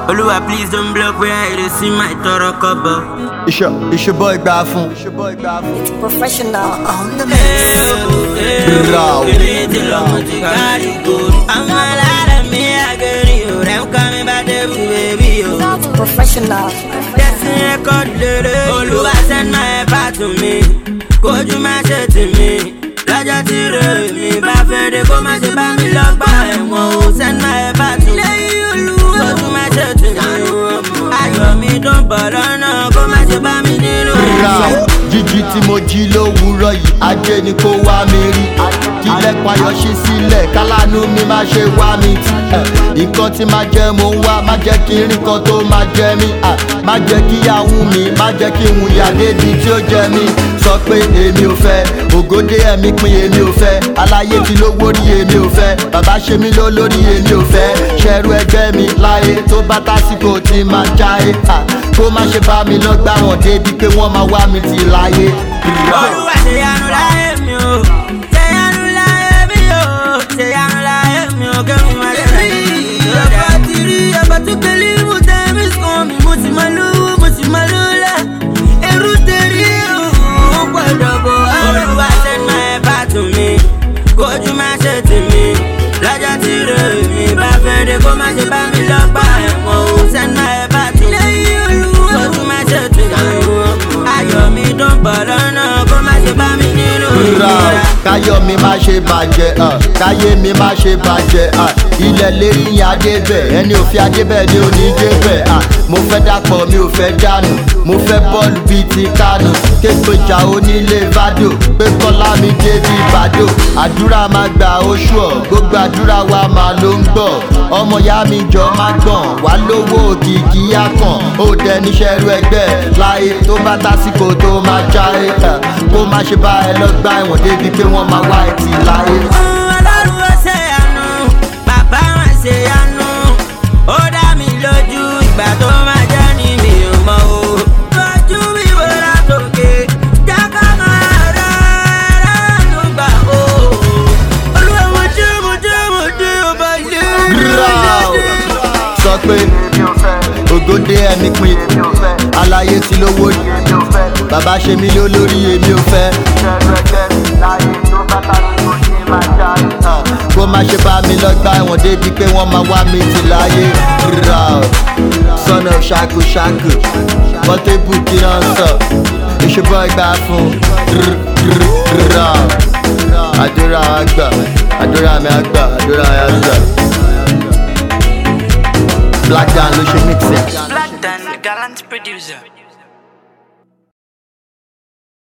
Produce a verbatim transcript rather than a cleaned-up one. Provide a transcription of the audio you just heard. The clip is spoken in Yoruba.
Oluwa, please don't block where I dey see my toro cover. It's your, it's your boy Gafun. It's professional on the mix. Bro. I'm a lot of me, I get you. I'm coming back there, baby. It's professional. Destiny record, Oluwa send my heart to me. Could you match it to me? Lọ́jọ́ tí rẹ̀ mi bá fẹ́ dé kó má ṣe bá mi lọ́gbà ẹ̀wọ̀n ò send my heart to me. Could you match it to me? Ayọ̀ mi tó ń bọ̀ lọ́nà kó má ṣe bá mi nínú. Jíjí tí mo jí lówùúrọ̀ yìí, ajé ni kó wá mi rí. Kílẹ̀ payọ̀ ṣí sílẹ̀, kálánú mi má ṣe wá mi tì. Nǹkan tí máa jẹ mo ń wá, má jẹ́ kí n rí nǹkan tó máa jẹ mí. Má jẹ́ kí yahoo mi, má jẹ́ kí n wùyà débi tí ó jẹ mí. Sọ pé èmi ò fẹ́, ògòdè ẹ̀mí pin èmi ò fẹ́. Aláyé ti lówó rí èmi ò fẹ́. Bàbá ṣe mí ló lórí èmi ò fẹ́. Ṣẹ̀rù ẹgbẹ́ mi láyé tó bá tásìkò tí máa jáyé. Kó má ṣe bá mi lọ gbá wọn débi pé wọ́n máa wá mi ti láyé. Olúwa ṣe yanu láyé mi o, ṣe yanu láyé mi o, ṣe yanu láyé mi o, kẹ́mi máa ṣe láyé mi. Ọba ti rí ọba tó kẹ́lí mo tẹ́ mi sùn mi, mo sì máa lówó, mo sì máa lọ́lá. Ẹrú tẹ̀rí o, ó gbọ́dọ̀ bọ̀. Olúwa send my heart to me, kójú má ṣe tì mí. Lọ́jọ́ tí rẹ̀ mi bá fẹ́ dé kó má ṣe bá mi lọ́gbà ẹ̀wọ̀n ò send my heart to me. Kójú má ṣe tì mí. Ayọ̀ mi tó ń bọ̀ lọ́nà kó má ṣe bá mi nínú ìlera. Káyọ̀ mi má ṣe bàjẹ́, káyé mi má ṣe bàjẹ́. Ilẹ̀ lérí yẹn adébẹ̀, ẹni ò fi adébẹ̀ ni ò ní débẹ̀. Mo fẹ́ dàpọ̀ mi ò fẹ́ dànù, mo fẹ́ bọ́ọ̀lù bíi ti Kánò. Képejà onílé Vado, pé Kọ́lá mi dé bíi Bàdó. Àdúrà máa gbà oṣù ọ̀, gbogbo àdúrà wa máa ló ń gbọ̀. Ọmọ ìyá mi jọ má gbọ̀n, wá lówó òkìkí yá kàn. Ó dẹ níṣẹ́ rú ẹgbẹ́ láyé tó bá tásìkò tó máa jáde. Kó má ṣe bá ẹ lọ gbá ẹ̀wọ̀n débi pé wọ́n máa wá ẹ ti láyé. Ọlọ́run ó ṣe àánú, bàbá wọn ṣe àánú. Ó dá mi lójú ìgbà tó máa jẹ́ ní mi ò mọ̀ o. Lójú mi wò látòkè, jákà máa rẹ̀ rẹ̀ ló gbà o. Olúwa mo jẹ́ mo jẹ́ mo jẹ́ ọba ilé. Sọ pé ògòdè ẹ̀mí pin, aláyé ti lówó rí. Bàbá ṣe mí ló lórí èmi ò fẹ́. Kó má ṣe bá mi lọ gbá ẹ̀wọ̀n débi pé wọ́n máa wá mi ti láyé. Sọ́nà ṣáku ṣáku, Portable kí náà sọ. Ìṣubú ẹgbà fún. Àdúrà àgbà, àdúrà mi àgbà, àdúrà mi àgbà. Black Dan ló ṣe mix ẹ̀. Black Dan, the gallant producer.